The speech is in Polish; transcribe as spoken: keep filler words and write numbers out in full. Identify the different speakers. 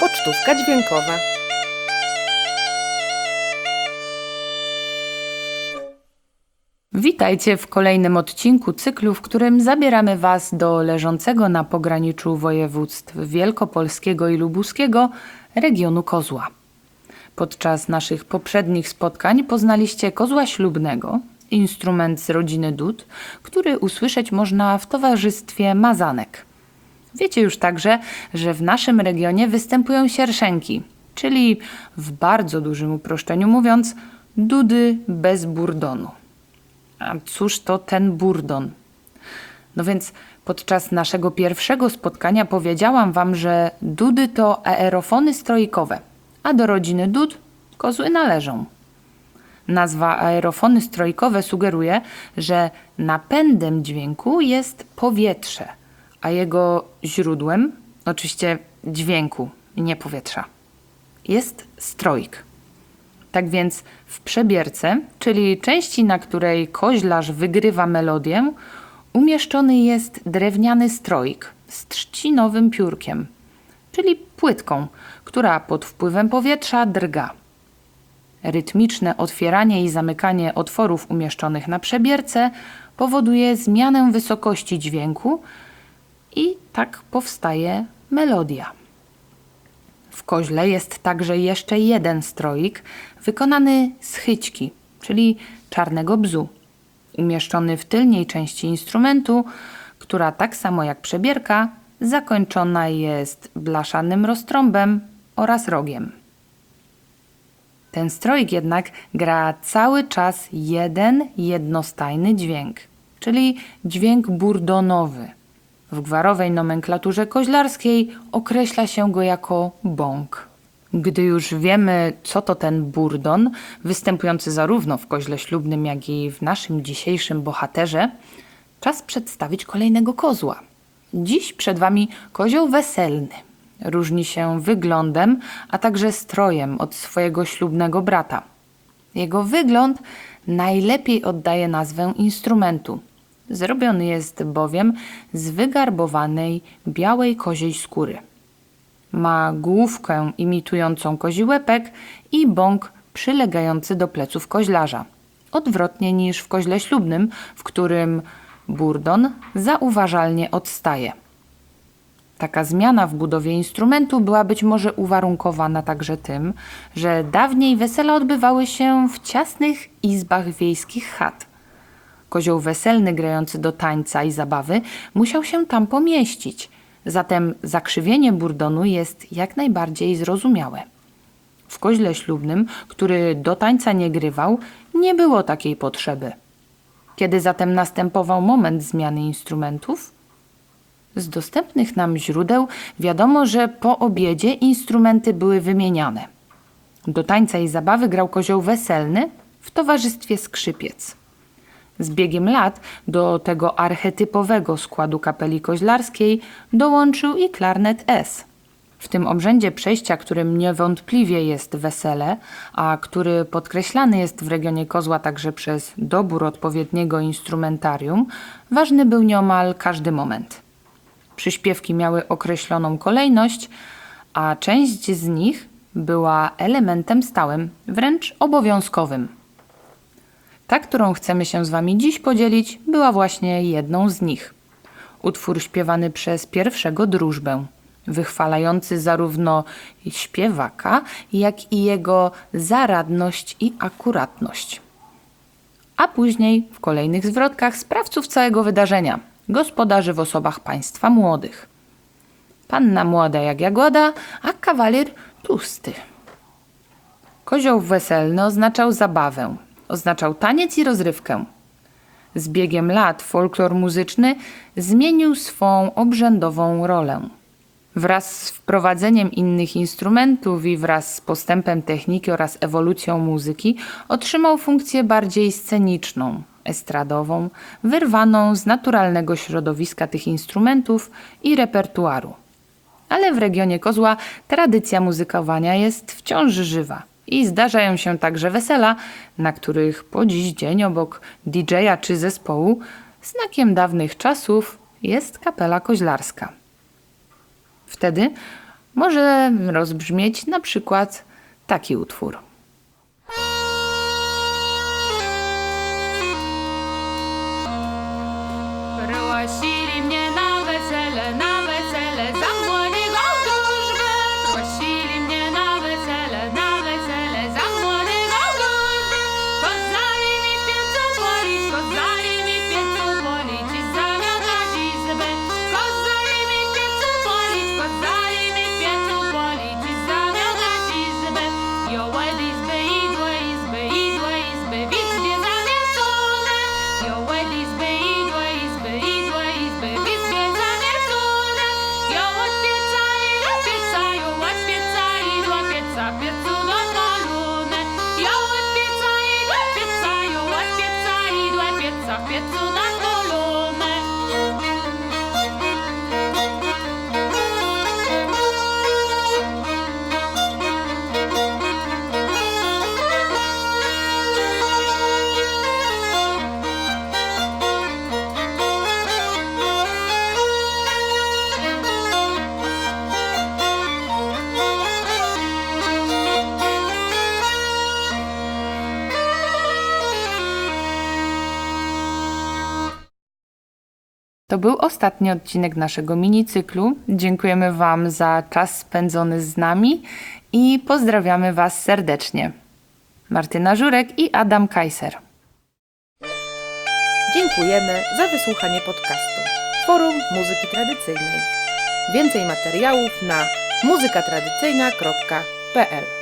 Speaker 1: Pocztówka dźwiękowa.
Speaker 2: Witajcie w kolejnym odcinku cyklu, w którym zabieramy Was do leżącego na pograniczu województw wielkopolskiego i lubuskiego regionu kozła. Podczas naszych poprzednich spotkań poznaliście kozła ślubnego, instrument z rodziny dud, który usłyszeć można w towarzystwie mazanek. Wiecie już także, że w naszym regionie występują sierszenki, czyli w bardzo dużym uproszczeniu mówiąc, dudy bez burdonu. A cóż to ten burdon? No więc podczas naszego pierwszego spotkania powiedziałam Wam, że dudy to aerofony strojkowe, a do rodziny dud kozły należą. Nazwa aerofony strojkowe sugeruje, że napędem dźwięku jest powietrze, a jego źródłem, oczywiście dźwięku, nie powietrza, jest strojk. Tak więc w przebierce, czyli części, na której koźlarz wygrywa melodię, umieszczony jest drewniany strojk z trzcinowym piórkiem, czyli płytką, która pod wpływem powietrza drga. Rytmiczne otwieranie i zamykanie otworów umieszczonych na przebierce powoduje zmianę wysokości dźwięku i tak powstaje melodia. W koźle jest także jeszcze jeden stroik wykonany z chyćki, czyli czarnego bzu, umieszczony w tylniej części instrumentu, która tak samo jak przebierka zakończona jest blaszanym roztrąbem oraz rogiem. Ten stroik jednak gra cały czas jeden jednostajny dźwięk, czyli dźwięk burdonowy. W gwarowej nomenklaturze koźlarskiej określa się go jako bąk. Gdy już wiemy, co to ten burdon, występujący zarówno w koźle ślubnym, jak i w naszym dzisiejszym bohaterze, czas przedstawić kolejnego kozła. Dziś przed Wami kozioł weselny. Różni się wyglądem, a także strojem od swojego ślubnego brata. Jego wygląd najlepiej oddaje nazwę instrumentu. Zrobiony jest bowiem z wygarbowanej białej koziej skóry. Ma główkę imitującą kozi łepek i bąk przylegający do pleców koźlarza. Odwrotnie niż w koźle ślubnym, w którym burdon zauważalnie odstaje. Taka zmiana w budowie instrumentu była być może uwarunkowana także tym, że dawniej wesela odbywały się w ciasnych izbach wiejskich chat. Kozioł weselny grający do tańca i zabawy musiał się tam pomieścić, zatem zakrzywienie burdonu jest jak najbardziej zrozumiałe. W koźle ślubnym, który do tańca nie grywał, nie było takiej potrzeby. Kiedy zatem następował moment zmiany instrumentów? Z dostępnych nam źródeł wiadomo, że po obiedzie instrumenty były wymieniane. Do tańca i zabawy grał kozioł weselny w towarzystwie skrzypiec. Z biegiem lat do tego archetypowego składu kapeli koźlarskiej dołączył i klarnet es. W tym obrzędzie przejścia, którym niewątpliwie jest wesele, a który podkreślany jest w regionie kozła także przez dobór odpowiedniego instrumentarium, ważny był nieomal każdy moment. Przyśpiewki miały określoną kolejność, a część z nich była elementem stałym, wręcz obowiązkowym. Ta, którą chcemy się z Wami dziś podzielić, była właśnie jedną z nich. Utwór śpiewany przez pierwszego drużbę, wychwalający zarówno śpiewaka, jak i jego zaradność i akuratność. A później w kolejnych zwrotkach sprawców całego wydarzenia, gospodarzy w osobach państwa młodych. Panna młoda jak jagoda, a kawalier tłusty. Kozioł weselny oznaczał zabawę. Oznaczał taniec i rozrywkę. Z biegiem lat folklor muzyczny zmienił swą obrzędową rolę. Wraz z wprowadzeniem innych instrumentów i wraz z postępem techniki oraz ewolucją muzyki otrzymał funkcję bardziej sceniczną, estradową, wyrwaną z naturalnego środowiska tych instrumentów i repertuaru. Ale w regionie kozła tradycja muzykowania jest wciąż żywa. I zdarzają się także wesela, na których po dziś dzień obok didżeja czy zespołu znakiem dawnych czasów jest kapela koźlarska. Wtedy może rozbrzmieć na przykład taki utwór. Prosili mnie na wesele, na wesele, za młodego wróżbę. Prosili mnie na wesele, na wesele, za młodego wróżbę. Kazali mi piecu polić, kazali mi piecu polić i zamiatać izbę. Kazali mi piecu polić, kazali mi piecu polić i zamiatać izbę. Jołed izby, idłe izby, idłe izby, w izbie zamiecone. Jołed izby, idłe izby, idłe izby, w izbie zamiecone. Jołed pieca i do pieca, jołed pieca i do pieca, piecu dopalone. Jołed pieca i do pieca, jołed pieca i do pieca, piecu dopalone. To był ostatni odcinek naszego minicyklu. Dziękujemy Wam za czas spędzony z nami i pozdrawiamy Was serdecznie. Martyna Żurek i Adam Kajser.
Speaker 1: Dziękujemy za wysłuchanie podcastu Forum Muzyki Tradycyjnej. Więcej materiałów na muzyka tradycyjna kropka p l.